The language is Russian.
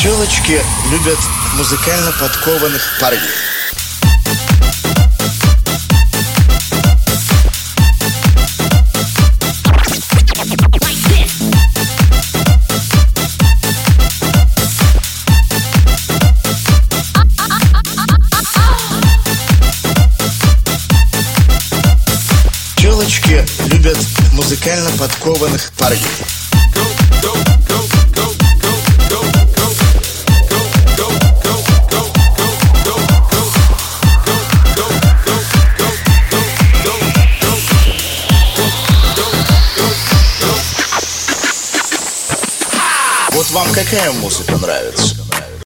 Тёлочки любят музыкально подкованных парней. Тёлочки любят музыкально подкованных парней. Вот вам какая музыка нравится?